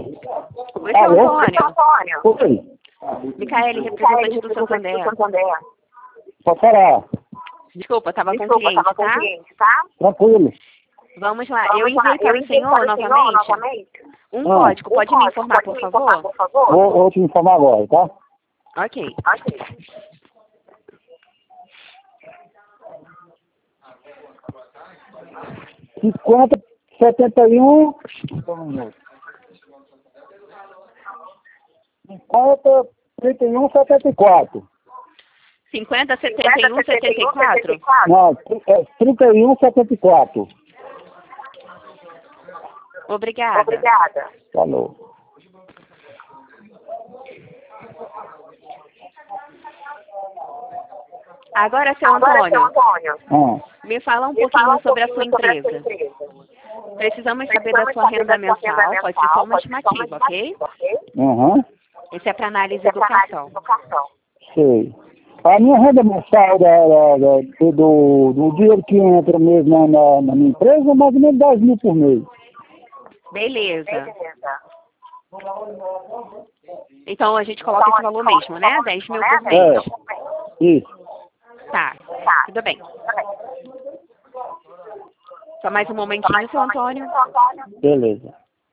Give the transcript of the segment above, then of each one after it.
Oi, seu Alô? Antônio. Oi. Micaele, representante do Santander. Pode falar. Desculpa, estava com o cliente, tá? Tranquilo. Vamos lá. Eu enviei para o senhor novamente um código. Pode me informar, por favor? Vou te informar agora, tá? Ok. 5071 503174. 50, 71, 74? Não, 3174. Obrigada. Falou. Agora, seu Antônio, me fala um pouquinho sobre a sua empresa. Precisamos saber da sua renda mensal, pode ser só uma estimativa, ok? Aham. Esse é para análise do cartão. Sei. A minha renda mensal do dinheiro que entra mesmo na minha empresa é mais ou menos 10 mil por mês. Beleza. Então a gente coloca esse valor mesmo, né? 10 mil por mês. Isso. Tá, tudo bem. Só mais um momentinho, seu Antônio. Beleza.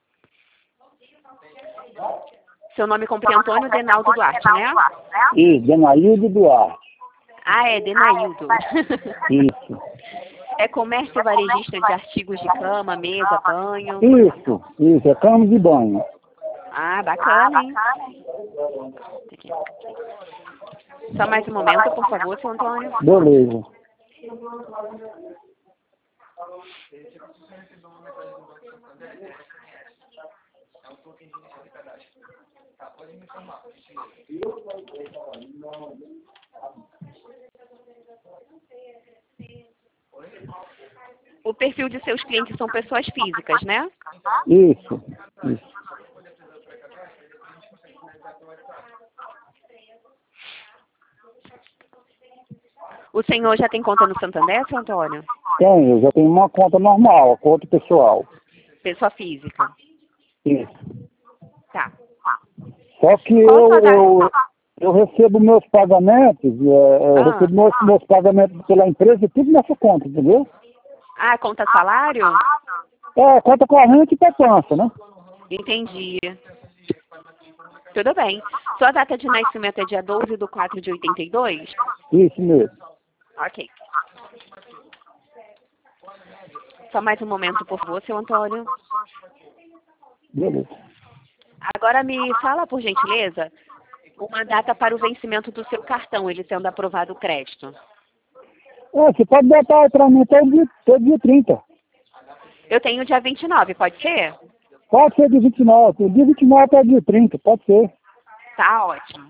Seu nome completo é Antônio Denaldo Duarte, né? Isso, Denaildo Duarte. Ah, é Denaildo. Isso. É comércio varejista de artigos de cama, mesa, banho. Isso, é cama de banho. Ah, bacana, hein? Só mais um momento, por favor, seu Antônio. Beleza. O perfil de seus clientes são pessoas físicas, né? Isso. O senhor já tem conta no Santander, seu Antônio? Tem, eu já tenho uma conta normal, a conta pessoal. Pessoa física. Isso. Tá. Só que eu recebo meus pagamentos, recebo meus pagamentos pela empresa, tudo nessa conta, entendeu? Ah, conta salário? É, conta corrente e poupança, né? Entendi. Tudo bem. Sua data de nascimento é dia 12/4/82? Isso mesmo. Ok. Só mais um momento, por favor, seu Antônio. Beleza. Agora me fala, por gentileza, uma data para o vencimento do seu cartão, ele sendo aprovado o crédito. Você pode botar para mim até dia 30. Eu tenho dia 29, pode ser? Pode ser dia 29. Dia 29 até dia 30, pode ser. Tá ótimo.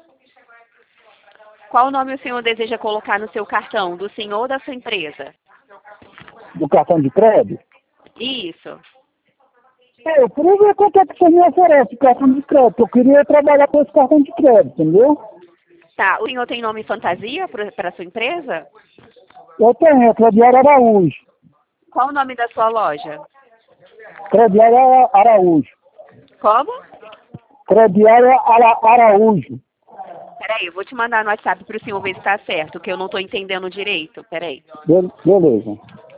Qual nome o senhor deseja colocar no seu cartão, do senhor ou da sua empresa? Do cartão de crédito? Isso. Eu queria ver quanto é que você me oferece o cartão de crédito. Eu queria trabalhar com esse cartão de crédito, entendeu? Tá, o senhor tem nome fantasia para a sua empresa? Eu tenho, Crediário Araújo. Qual o nome da sua loja? Crediário Araújo. Como? Crediário Araújo. Peraí, eu vou te mandar no WhatsApp para o senhor ver se está certo, que eu não estou entendendo direito. Peraí. Beleza.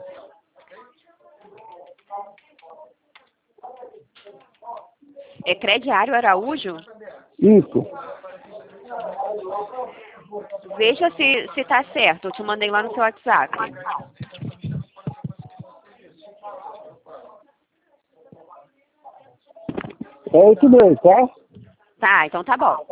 É Crediário Araújo? Isso. Veja se está certo. Eu te mandei lá no seu WhatsApp. É isso mesmo, tá? Tá, então tá bom.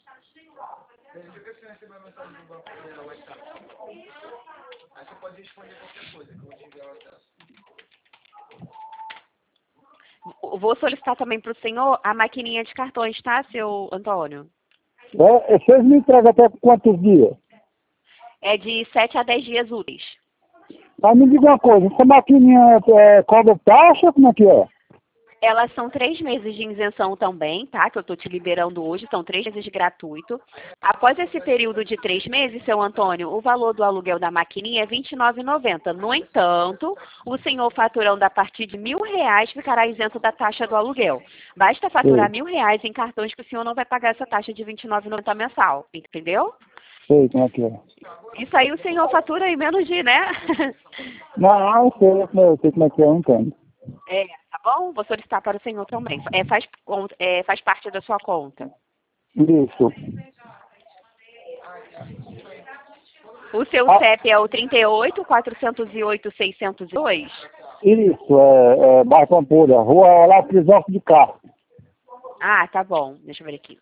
Vou solicitar também para o senhor a maquininha de cartões, tá, seu Antônio? Vocês me entregam até quantos dias? É de 7 a 10 dias úteis. Mas me diga uma coisa, essa maquininha cobra taxa, como é que é? Elas são 3 meses de isenção também, tá? Que eu estou te liberando hoje, são 3 meses gratuito. Após esse período de 3 meses, seu Antônio, o valor do aluguel da maquininha é R$ 29,90. No entanto, o senhor faturando a partir de R$ 1.000 ficará isento da taxa do aluguel. Basta faturar R$ 1.000 em cartões que o senhor não vai pagar essa taxa de R$ 29,90 mensal, entendeu? Sei como é que é. Isso aí o senhor fatura em menos de, né? Não, eu sei como é que é, eu entendo. Tá bom? Vou solicitar para o senhor também. Faz parte da sua conta. Isso. O seu CEP é o 38 408 602? Isso, Bairro Pampulha, Rua Olavo Crisóstomo de Castro. Ah, tá bom. Deixa eu ver aqui.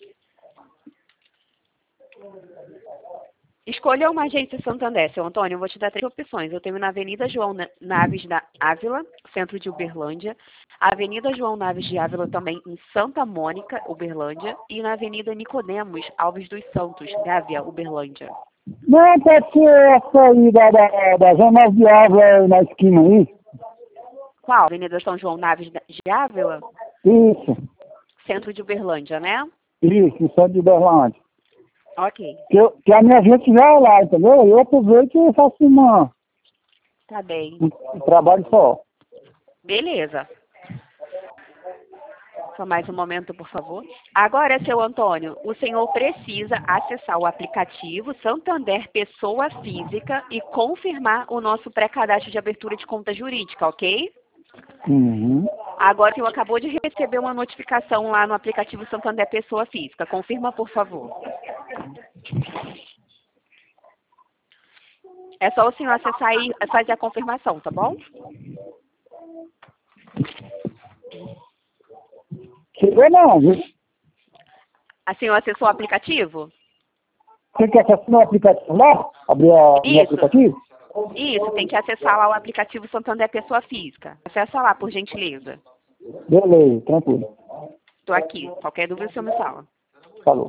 Escolha uma agência Santander, seu Antônio. Eu vou te dar 3 opções. Eu tenho na Avenida João Naves da Ávila, centro de Uberlândia. Avenida João Naves de Ávila também em Santa Mônica, Uberlândia. E na Avenida Nicodemos Alves dos Santos, Gávea, Uberlândia. Não, pode ser essa aí da João Naves de Ávila na esquina aí. Qual? Avenida São João Naves de Ávila? Isso. Centro de Uberlândia, né? Isso, centro de Uberlândia. Ok. Que a minha gente já é lá, entendeu? Eu aproveito e faço Tá bem. um trabalho só. Beleza. Só mais um momento, por favor. Agora, seu Antônio, o senhor precisa acessar o aplicativo Santander Pessoa Física e confirmar o nosso pré-cadastro de abertura de conta jurídica, ok? Uhum. Agora, o senhor acabou de receber uma notificação lá no aplicativo Santander Pessoa Física. Confirma, por favor. É só o senhor acessar e fazer a confirmação, tá bom? Chegou não, viu? A senhora acessou o aplicativo? Você quer acessar o aplicativo lá? Abrir o aplicativo? Isso, tem que acessar lá o aplicativo Santander Pessoa Física. Acessa lá, por gentileza. Beleza, tranquilo. Estou aqui. Qualquer dúvida, o senhor me fala. Falou.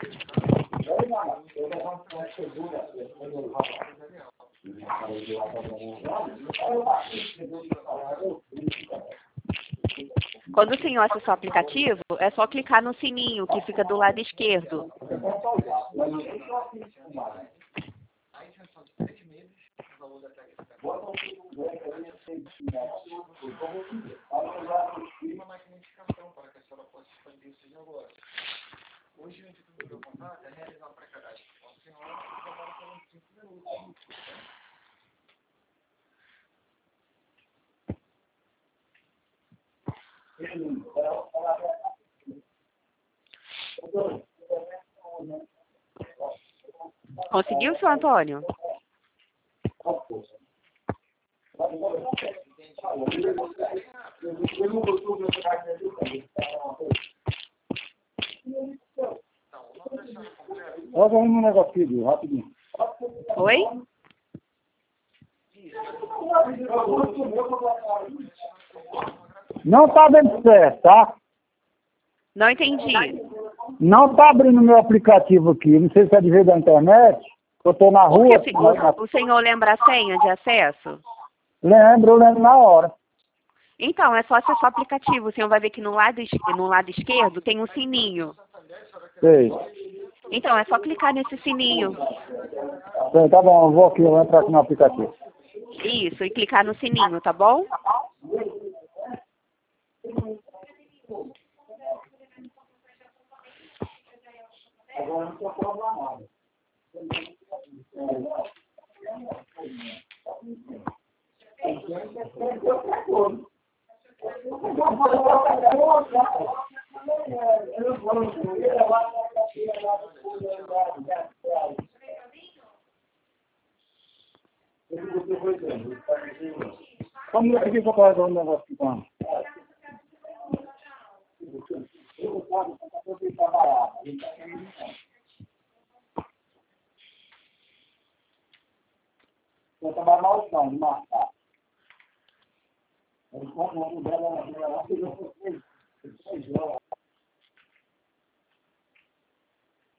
Quando o senhor acessar o aplicativo, é só clicar no sininho que fica do lado esquerdo. Conseguiu, seu Antônio? Olha um negócio aqui, rapidinho. Oi? Não tá dando certo, tá? Não entendi. Não tá abrindo meu aplicativo aqui. Não sei se é de vez da internet. Eu tô na rua. O senhor lembra a senha de acesso? Eu lembro na hora. Então, é só acessar o aplicativo. O senhor vai ver que no lado esquerdo tem um sininho. Sei. Então, é só clicar nesse sininho. Sei, tá bom, eu vou entrar aqui no aplicativo. Isso, e clicar no sininho, tá bom? Agora não tô programado. Vamos aqui para fazer um negócio aqui, vamos. Eu estava mal de marcar. Eu